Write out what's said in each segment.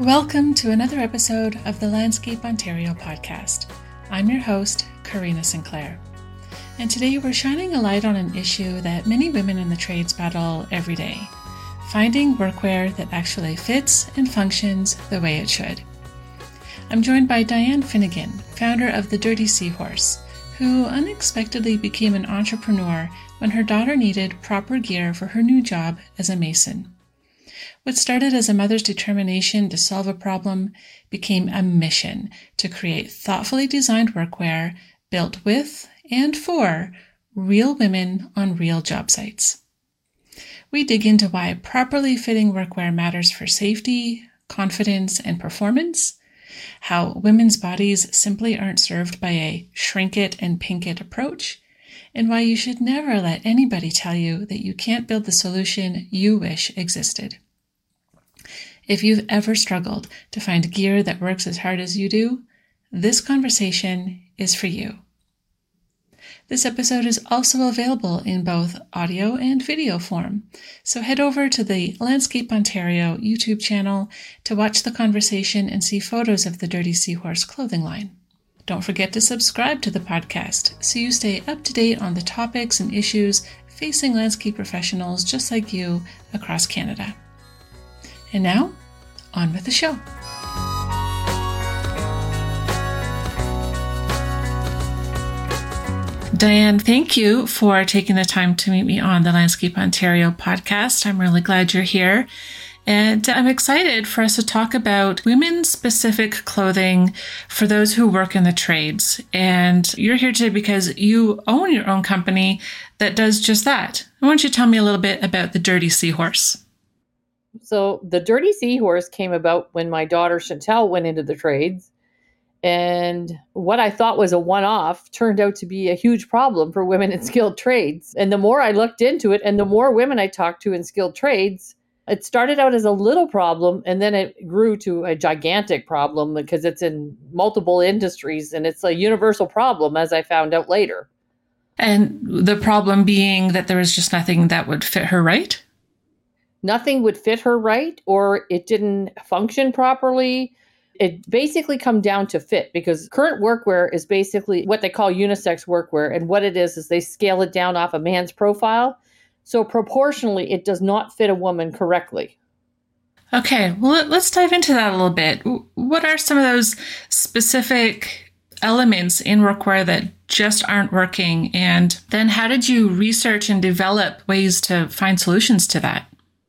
Welcome to another episode of the Landscape Ontario podcast. I'm your host, Karina Sinclair. And today we're shining a light on an issue that many women in the trades battle every day, finding workwear that actually fits and functions the way it should. I'm joined by Diane Finnegan, founder of the Dirty Seahorse, who unexpectedly became an entrepreneur when her daughter needed proper gear for her new job as a mason. What started as a mother's determination to solve a problem became a mission to create thoughtfully designed workwear built with and for real women on real job sites. We dig into why properly fitting workwear matters for safety, confidence, and performance, how women's bodies simply aren't served by a shrink it and pink it approach, and why you should never let anybody tell you that you can't build the solution you wish existed. If you've ever struggled to find gear that works as hard as you do, this conversation is for you. This episode is also available in both audio and video form, so head over to the Landscape Ontario YouTube channel to watch the conversation and see photos of the Dirty Seahorse clothing line. Don't forget to subscribe to the podcast so you stay up to date on the topics and issues facing landscape professionals just like you across Canada. And now, on with the show. Diane, thank you for taking the time to meet me on the Landscape Ontario podcast. I'm really glad you're here. And I'm excited for us to talk about women-specific clothing for those who work in the trades. And you're here today because you own your own company that does just that. Why don't you tell me a little bit about the Dirty Seahorse? So the Dirty Seahorse came about when my daughter Chantel went into the trades. And what I thought was a one-off turned out to be a huge problem for women in skilled trades. And the more I looked into it and the more women I talked to in skilled trades, it started out as a little problem and then it grew to a gigantic problem because it's in multiple industries and it's a universal problem, as I found out later. And the problem being that there was just nothing that would fit her right? Nothing would fit her right, or it didn't function properly. It basically come down to fit, because current workwear is basically what they call unisex workwear. And what it is they scale it down off a man's profile. So proportionally, it does not fit a woman correctly. Okay, well, let's dive into that a little bit. What are some of those specific elements in workwear that just aren't working? And then how did you research and develop ways to find solutions to that?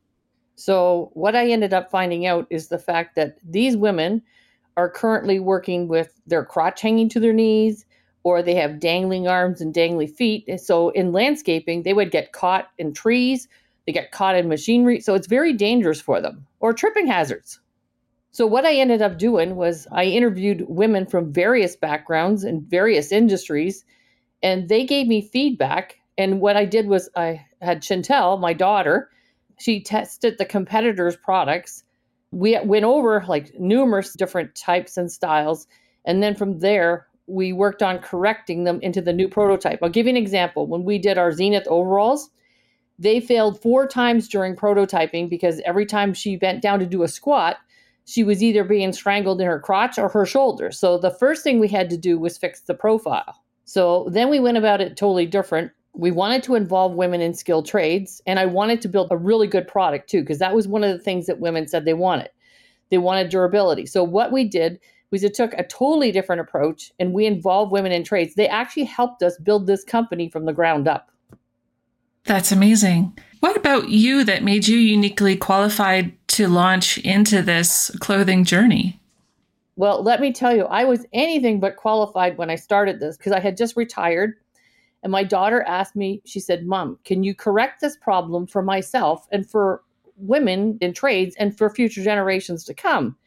So what I ended up finding out is the fact that these women are currently working with their crotch hanging to their knees, or they have dangling arms and dangly feet. So in landscaping, they would get caught in trees, they get caught in machinery. So it's very dangerous for them, or tripping hazards. So what I ended up doing was I interviewed women from various backgrounds and various industries, and they gave me feedback. And what I did was I had Chantel, my daughter, she tested the competitors' products. We went over like numerous different types and styles. And then from there, we worked on correcting them into the new prototype. I'll give you an example. When we did our Zenith overalls, they failed 4 times during prototyping because every time she bent down to do a squat, she was either being strangled in her crotch or her shoulder. So the first thing we had to do was fix the profile. So then we went about it totally different. We wanted to involve women in skilled trades, and I wanted to build a really good product too, because that was one of the things that women said they wanted. They wanted durability. So what we did was it took a totally different approach, and we involved women in trades. They actually helped us build this company from the ground up. That's amazing. What about you that made you uniquely qualified to launch into this clothing journey? Well, let me tell you, I was anything but qualified when I started this because I had just retired. And my daughter asked me, she said, "Mom, can you correct this problem for myself and for women in trades and for future generations to come?"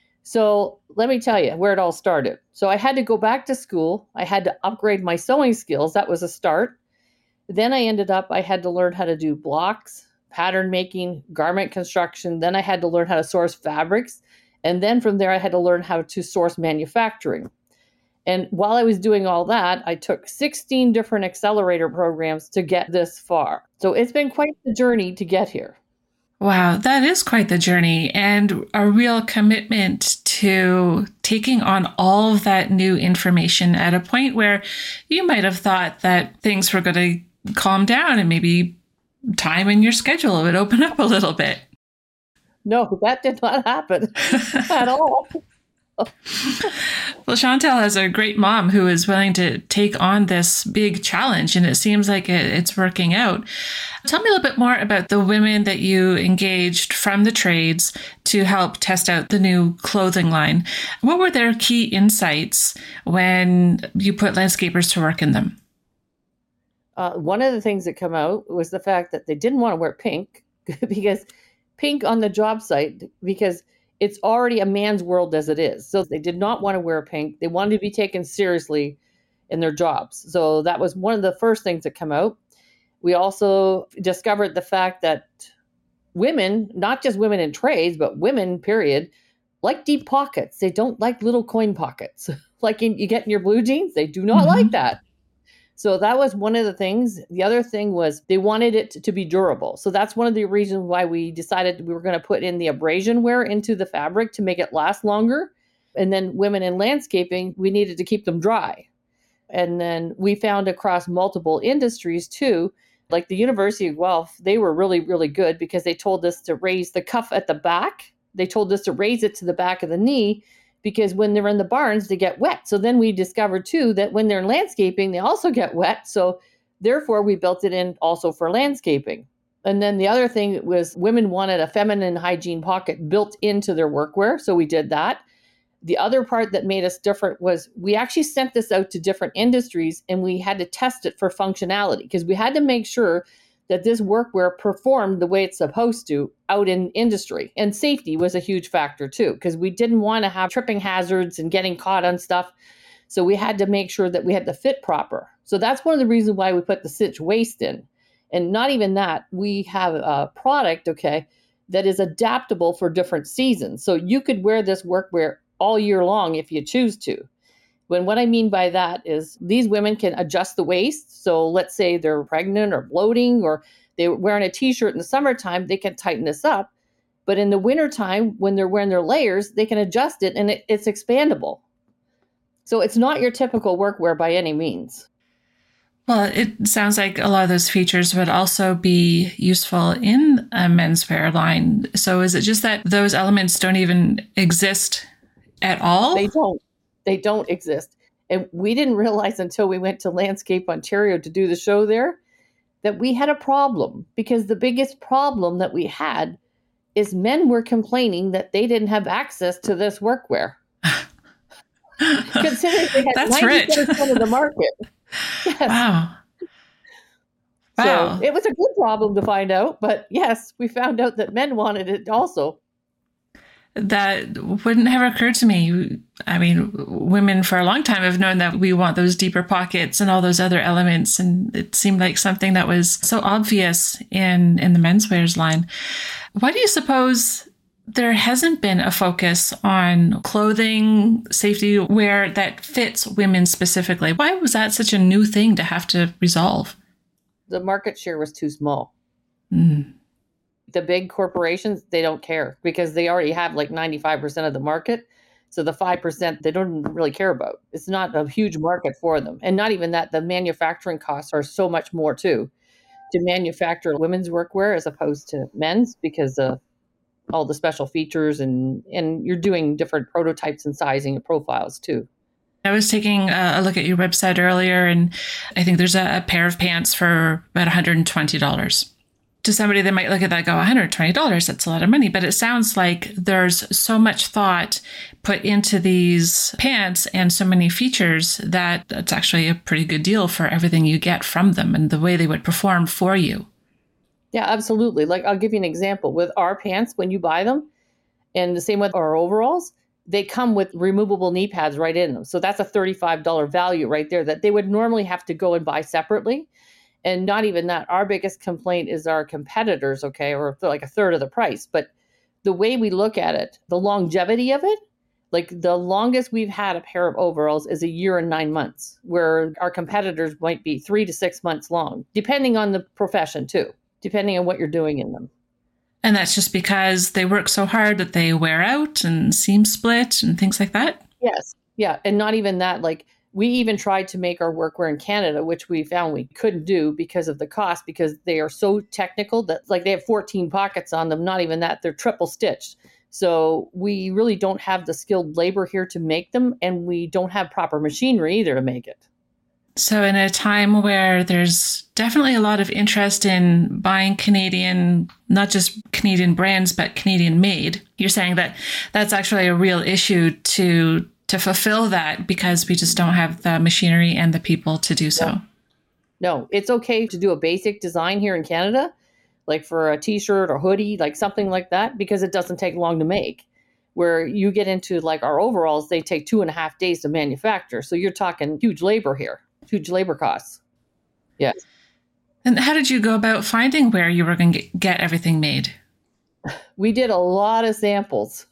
So let me tell you where it all started. So I had to go back to school. I had to upgrade my sewing skills. That was a start. Then I had to learn how to do blocks, pattern making, garment construction. Then I had to learn how to source fabrics. And then from there, I had to learn how to source manufacturing. And while I was doing all that, I took 16 different accelerator programs to get this far. So it's been quite the journey to get here. Wow, that is quite the journey and a real commitment to taking on all of that new information at a point where you might have thought that things were going to calm down and maybe time in your schedule would open up a little bit. No, that did not happen at all. Well, Chantel has a great mom who is willing to take on this big challenge, and it seems like it's working out. Tell me a little bit more about the women that you engaged from the trades to help test out the new clothing line. What were their key insights when you put landscapers to work in them? One of the things that come out was the fact that they didn't want to wear pink because pink on the job site, because it's already a man's world as it is. So they did not want to wear pink. They wanted to be taken seriously in their jobs. So that was one of the first things that come out. We also discovered the fact that women, not just women in trades, but women, period, like deep pockets. They don't like little coin pockets. Like you get in your blue jeans, they do not like that. So that was one of the things. The other thing was they wanted it to be durable. So that's one of the reasons why we decided we were going to put in the abrasion wear into the fabric to make it last longer. And then women in landscaping, we needed to keep them dry. And then we found across multiple industries too, like the University of Guelph, they were really, really good because they told us to raise the cuff at the back. They told us to raise it to the back of the knee, because when they're in the barns, they get wet. So then we discovered too that when they're in landscaping, they also get wet. So therefore we built it in also for landscaping. And then the other thing was women wanted a feminine hygiene pocket built into their workwear. So we did that. The other part that made us different was we actually sent this out to different industries and we had to test it for functionality because we had to make sure that this workwear performed the way it's supposed to out in industry. And safety was a huge factor too, because we didn't want to have tripping hazards and getting caught on stuff. So we had to make sure that we had the fit proper. So that's one of the reasons why we put the Stitch waist in. And not even that, we have a product, okay, that is adaptable for different seasons. So you could wear this workwear all year long if you choose to. When what I mean by that is these women can adjust the waist. So let's say they're pregnant or bloating or they're wearing a t-shirt in the summertime, they can tighten this up. But in the wintertime, when they're wearing their layers, they can adjust it and it's expandable. So it's not your typical workwear by any means. Well, it sounds like a lot of those features would also be useful in a menswear line. So is it just that those elements don't even exist at all? They don't. They don't exist. And we didn't realize until we went to Landscape Ontario to do the show there that we had a problem, because the biggest problem that we had is men were complaining that they didn't have access to this workwear. Considering they had That's 90% of the market. Yes. Wow. So it was a good problem to find out, but yes, we found out that men wanted it also. That wouldn't have occurred to me. I mean, women for a long time have known that we want those deeper pockets and all those other elements. And it seemed like something that was so obvious in the menswear's line. Why do you suppose there hasn't been a focus on clothing, safety wear that fits women specifically? Why was that such a new thing to have to resolve? The market share was too small. Mm. The big corporations, they don't care because they already have like 95% of the market. So the 5% they don't really care about. It's not a huge market for them. And not even that, the manufacturing costs are so much more too to manufacture women's workwear as opposed to men's, because of all the special features and you're doing different prototypes and sizing and profiles too. I was taking a look at your website earlier, and I think there's a pair of pants for about $120. To somebody, they might look at that and go, $120, that's a lot of money. But it sounds like there's so much thought put into these pants and so many features that it's actually a pretty good deal for everything you get from them and the way they would perform for you. Yeah, absolutely. Like, I'll give you an example. With our pants, when you buy them, and the same with our overalls, they come with removable knee pads right in them. So that's a $35 value right there that they would normally have to go and buy separately. And not even that. Our biggest complaint is our competitors, okay, or like a third of the price. But the way we look at it, the longevity of it, like the longest we've had a pair of overalls is 1 year and 9 months, where our competitors might be 3 to 6 months long, depending on the profession too, depending on what you're doing in them. And that's just because they work so hard that they wear out and seam split and things like that? Yes. Yeah. And not even that, like we even tried to make our workwear in Canada, which we found we couldn't do because of the cost, because they are so technical that like they have 14 pockets on them. Not even that, they're triple stitched. So we really don't have the skilled labor here to make them, and we don't have proper machinery either to make it. So in a time where there's definitely a lot of interest in buying Canadian, not just Canadian brands, but Canadian made, you're saying that that's actually a real issue to fulfill that, because we just don't have the machinery and the people to do so. No, it's okay to do a basic design here in Canada, like for a t-shirt or hoodie, like something like that, because it doesn't take long to make. Where you get into like our overalls, they take 2.5 days to manufacture. So you're talking huge labor here, huge labor costs. Yes. And how did you go about finding where you were going to get everything made? We did a lot of samples.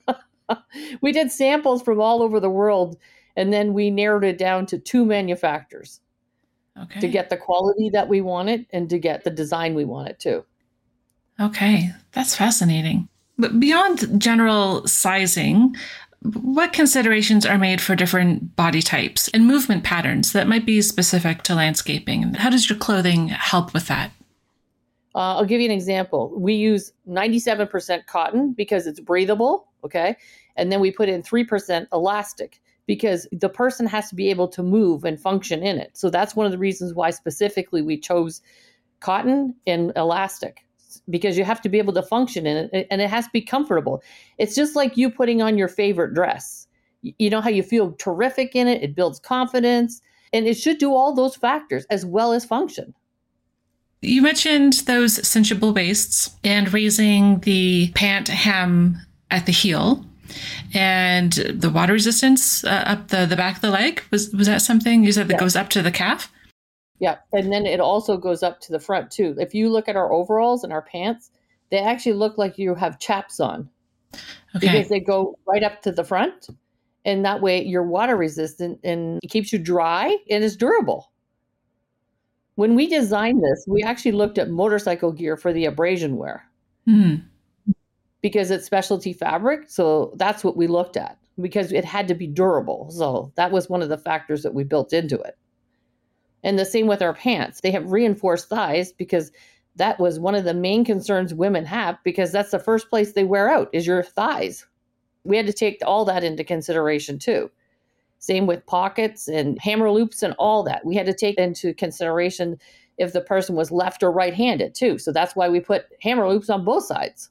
We did samples from all over the world, and then we narrowed it down to 2 manufacturers to get the quality that we wanted and to get the design we wanted too. Okay, that's fascinating. But beyond general sizing, what considerations are made for different body types and movement patterns that might be specific to landscaping? How does your clothing help with that? I'll give you an example. We use 97% cotton because it's breathable, okay? And then we put in 3% elastic because the person has to be able to move and function in it. So that's one of the reasons why specifically we chose cotton and elastic, because you have to be able to function in it, and it has to be comfortable. It's just like you putting on your favorite dress. You know how you feel terrific in it, it builds confidence, and it should do all those factors as well as function. You mentioned those cinchable waists and raising the pant hem at the heel and the water resistance up the back of the leg. Was that something you said that goes up to the calf? Yeah. And then it also goes up to the front too. If you look at our overalls and our pants, they actually look like you have chaps on. Okay. Because they go right up to the front. And that way you're water resistant and it keeps you dry and it's durable. When we designed this, we actually looked at motorcycle gear for the abrasion wear. Mm-hmm. Because it's specialty fabric. So that's what we looked at, because it had to be durable. So that was one of the factors that we built into it. And the same with our pants. They have reinforced thighs because that was one of the main concerns women have, because that's the first place they wear out is your thighs. We had to take all that into consideration too. Same with pockets and hammer loops and all that. We had to take into consideration if the person was left or right-handed too. So that's why we put hammer loops on both sides.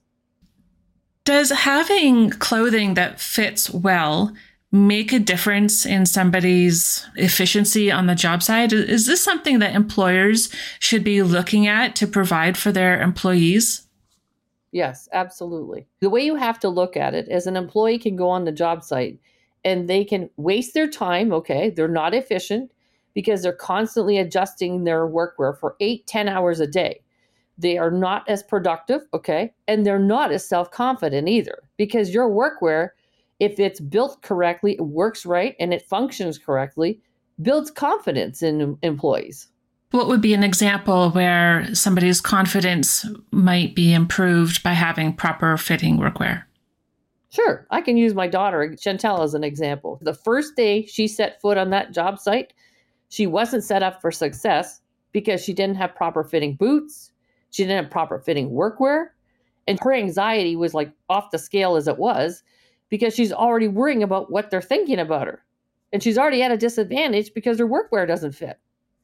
Does having clothing that fits well make a difference in somebody's efficiency on the job site? Is this something that employers should be looking at to provide for their employees? Yes, absolutely. The way you have to look at it is an employee can go on the job site and they can waste their time. Okay. They're not efficient because they're constantly adjusting their workwear for 8-10 hours a day. They are not as productive. Okay. And they're not as self-confident either, because your workwear, if it's built correctly, it works right, and it functions correctly, builds confidence in employees. What would be an example where somebody's confidence might be improved by having proper fitting workwear? Sure. I can use my daughter, Chantel, as an example. The first day she set foot on that job site, she wasn't set up for success because she didn't have proper fitting boots. She didn't have proper fitting workwear. And her anxiety was like off the scale as it was, because she's already worrying about what they're thinking about her. And she's already at a disadvantage because her workwear doesn't fit.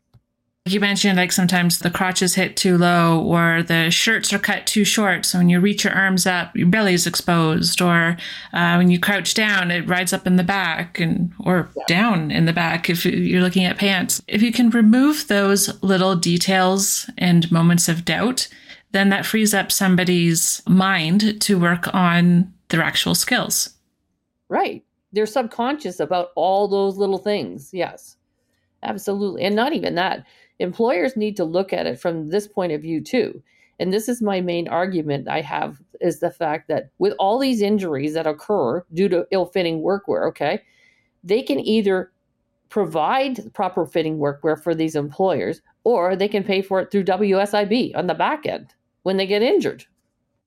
You mentioned like sometimes the crotches hit too low, or the shirts are cut too short. So when you reach your arms up, your belly's exposed, or when you crouch down, it rides up in the back or down in the back if you're looking at pants. If you can remove those little details and moments of doubt, then that frees up somebody's mind to work on their actual skills. Right. They're subconscious about all those little things. Yes, absolutely. And not even that. Employers need to look at it from this point of view too. And this is my main argument I have, is the fact that with all these injuries that occur due to ill-fitting workwear, okay, they can either provide proper fitting workwear for these employers, or they can pay for it through WSIB on the back end when they get injured.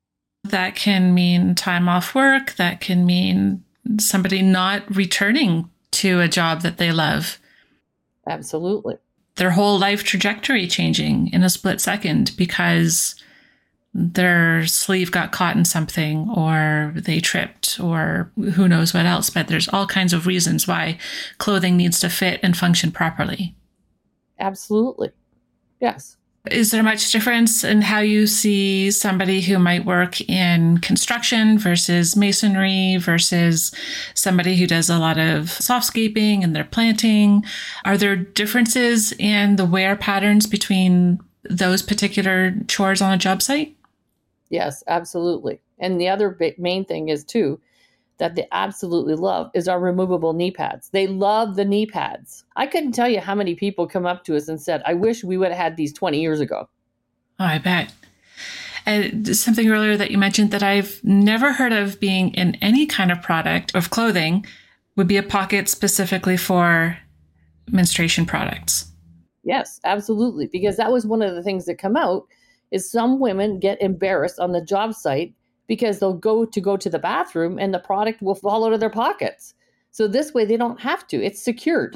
That can mean time off work. That can mean somebody not returning to a job that they love. Absolutely. Their whole life trajectory changing in a split second because their sleeve got caught in something or they tripped or who knows what else. But there's all kinds of reasons why clothing needs to fit and function properly. Absolutely. Yes. Is there much difference in how you see somebody who might work in construction versus masonry versus somebody who does a lot of softscaping and their planting? Are there differences in the wear patterns between those particular chores on a job site? Yes, absolutely. And the other main thing is too, that they absolutely love is our removable knee pads. They love the knee pads. I couldn't tell you how many people come up to us and said, I wish we would have had these 20 years ago. Oh, I bet. And something earlier that you mentioned that I've never heard of being in any kind of product of clothing would be a pocket specifically for menstruation products. Yes, absolutely. Because that was one of the things that come out is some women get embarrassed on the job site because they'll go to the bathroom and the product will fall out of their pockets. So this way they don't have to. It's secured.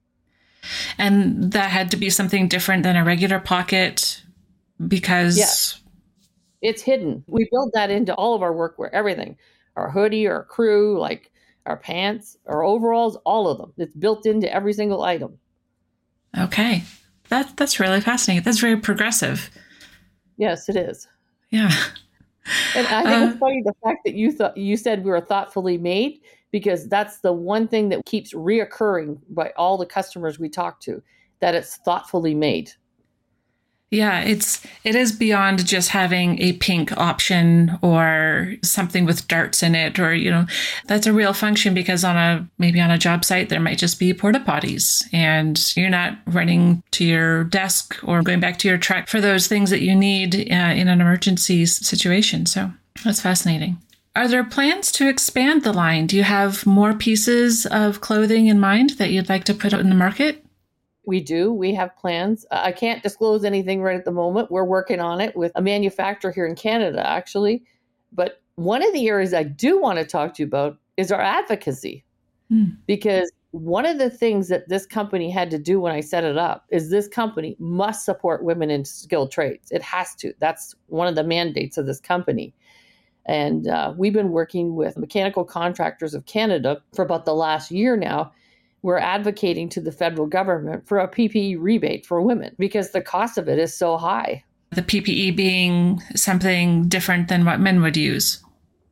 And that had to be something different than a regular pocket because... Yes. It's hidden. We build that into all of our workwear, everything. Our hoodie, our crew, like our pants, our overalls, all of them. It's built into every single item. Okay. That's really fascinating. That's very progressive. Yes, it is. Yeah. And I think it's funny the fact that you said we were thoughtfully made, because that's the one thing that keeps reoccurring by all the customers we talk to, that it's thoughtfully made. Yeah, it is beyond just having a pink option or something with darts in it, or, that's a real function because maybe on a job site, there might just be porta potties and you're not running to your desk or going back to your truck for those things that you need in an emergency situation. So that's fascinating. Are there plans to expand the line? Do you have more pieces of clothing in mind that you'd like to put out in the market? We do. We have plans. I can't disclose anything right at the moment. We're working on it with a manufacturer here in Canada, actually. But one of the areas I do want to talk to you about is our advocacy. Because one of the things that this company had to do when I set it up is this company must support women in skilled trades. It has to. That's one of the mandates of this company. And we've been working with Mechanical Contractors of Canada for about the last year now. We're advocating to the federal government for a PPE rebate for women because the cost of it is so high. The PPE being something different than what men would use.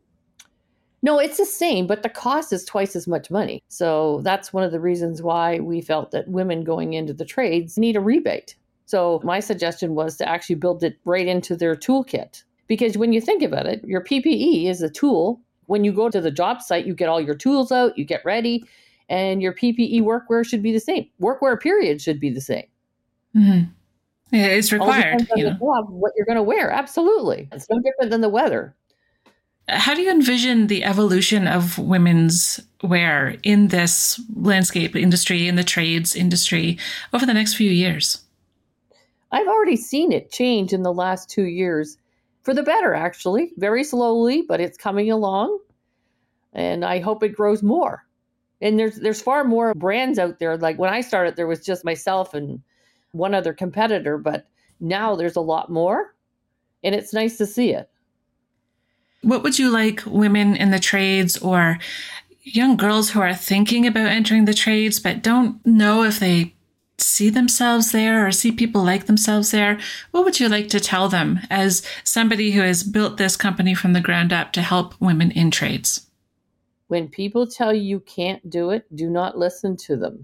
No, it's the same, but the cost is twice as much money. So that's one of the reasons why we felt that women going into the trades need a rebate. So my suggestion was to actually build it right into their toolkit. Because when you think about it, your PPE is a tool. When you go to the job site, you get all your tools out, you get ready. And your PPE workwear should be the same. Workwear period should be the same. Mm-hmm. Yeah, it's required. What you're going to wear. Absolutely. It's no different than the weather. How do you envision the evolution of women's wear in this landscape industry, in the trades industry, over the next few years? I've already seen it change in the last 2 years. For the better, actually. Very slowly, but it's coming along. And I hope it grows more. And there's far more brands out there. Like when I started, there was just myself and one other competitor, but now there's a lot more, and it's nice to see it. What would you like women in the trades or young girls who are thinking about entering the trades but don't know if they see themselves there or see people like themselves there? What would you like to tell them as somebody who has built this company from the ground up to help women in trades? When people tell you can't do it, do not listen to them.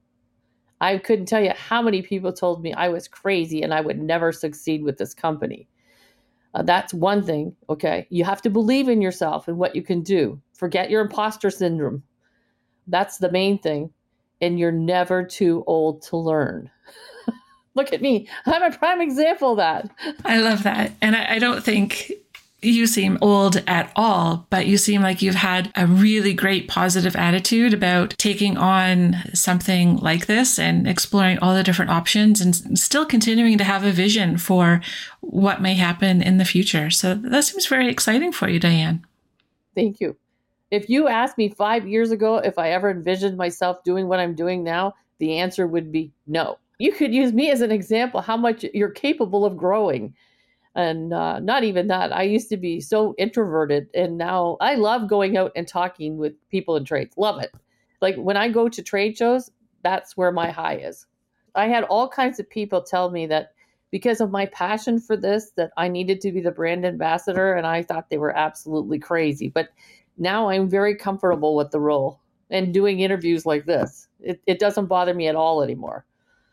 I couldn't tell you how many people told me I was crazy and I would never succeed with this company. That's one thing, okay? You have to believe in yourself and what you can do. Forget your imposter syndrome. That's the main thing. And you're never too old to learn. Look at me. I'm a prime example of that. I love that. And I don't think you seem old at all, but you seem like you've had a really great positive attitude about taking on something like this and exploring all the different options and still continuing to have a vision for what may happen in the future. So that seems very exciting for you, Diane. Thank you. If you asked me 5 years ago if I ever envisioned myself doing what I'm doing now, the answer would be no. You could use me as an example how much you're capable of growing. And not even that. I used to be so introverted, and now I love going out and talking with people in trades. Love it. Like when I go to trade shows, that's where my high is. I had all kinds of people tell me that because of my passion for this, that I needed to be the brand ambassador, and I thought they were absolutely crazy. But now I'm very comfortable with the role and doing interviews like this. It doesn't bother me at all anymore.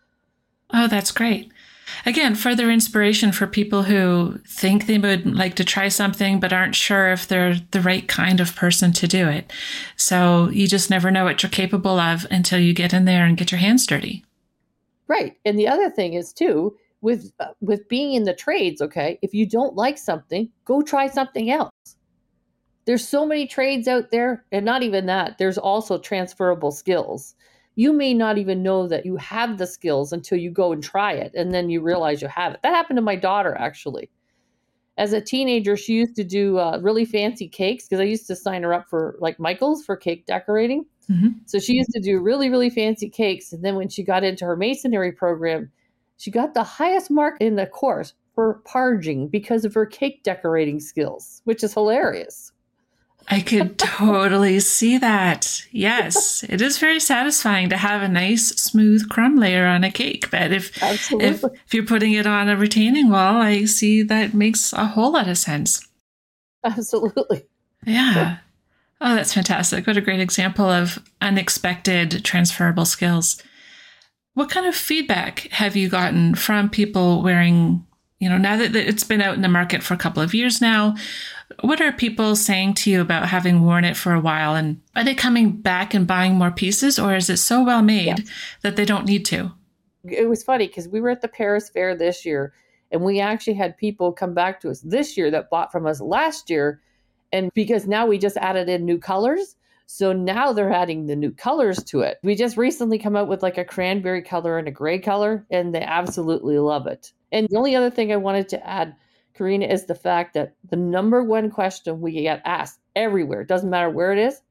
Oh, that's great. Again, further inspiration for people who think they would like to try something but aren't sure if they're the right kind of person to do it. So you just never know what you're capable of until you get in there and get your hands dirty. Right. And the other thing is, too, with being in the trades, okay, if you don't like something, go try something else. There's so many trades out there, and not even that. There's also transferable skills. You may not even know that you have the skills until you go and try it, and then you realize you have it. That happened to my daughter, actually. As a teenager, she used to do really fancy cakes because I used to sign her up for like Michael's for cake decorating. Mm-hmm. So she used to do really, really fancy cakes. And then when she got into her masonry program, she got the highest mark in the course for parging because of her cake decorating skills, which is hilarious. I could totally see that. Yes, it is very satisfying to have a nice, smooth crumb layer on a cake. But if you're putting it on a retaining wall, I see that makes a whole lot of sense. Absolutely. Yeah. Oh, that's fantastic. What a great example of unexpected transferable skills. What kind of feedback have you gotten from people wearing, now that it's been out in the market for a couple of years now? What are people saying to you about having worn it for a while? And are they coming back and buying more pieces, or is it so well made that they don't need to? It was funny because we were at the Paris Fair this year, and we actually had people come back to us this year that bought from us last year. And because now we just added in new colors, so now they're adding the new colors to it. We just recently come out with like a cranberry color and a gray color, and they absolutely love it. And the only other thing I wanted to add, Karina, is the fact that the number one question we get asked everywhere, it doesn't matter where it is,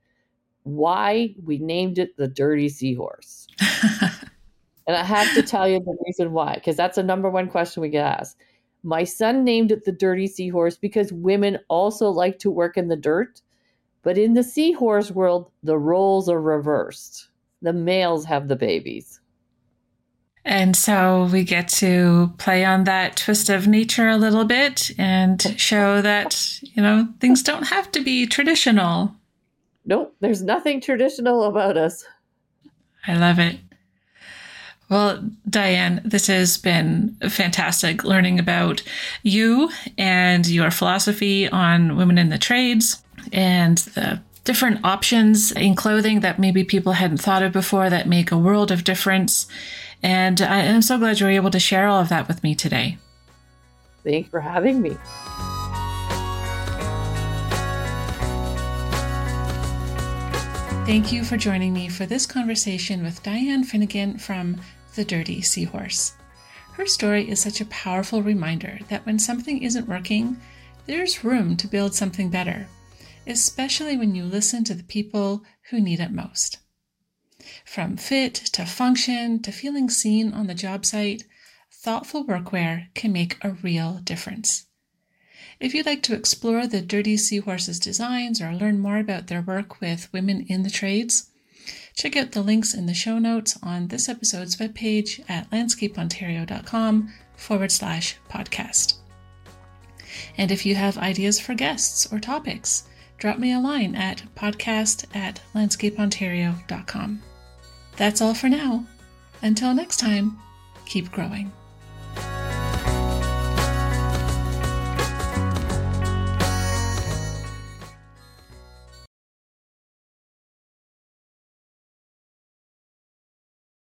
why we named it the Dirty Seahorse. And I have to tell you the reason why, because that's the number one question we get asked. My son named it the Dirty Seahorse because women also like to work in the dirt. But in the seahorse world, the roles are reversed. The males have the babies. And so we get to play on that twist of nature a little bit and show that, things don't have to be traditional. Nope, there's nothing traditional about us. I love it. Well, Diane, this has been fantastic learning about you and your philosophy on women in the trades and the different options in clothing that maybe people hadn't thought of before that make a world of difference. And I'm so glad you were able to share all of that with me today. Thanks for having me. Thank you for joining me for this conversation with Diane Finnegan from The Dirty Seahorse. Her story is such a powerful reminder that when something isn't working, there's room to build something better, especially when you listen to the people who need it most. From fit to function to feeling seen on the job site, thoughtful workwear can make a real difference. If you'd like to explore the Dirty Seahorse's designs or learn more about their work with women in the trades, check out the links in the show notes on this episode's webpage at landscapeontario.com/podcast. And if you have ideas for guests or topics, drop me a line at podcast@landscapeontario.com. That's all for now. Until next time, keep growing.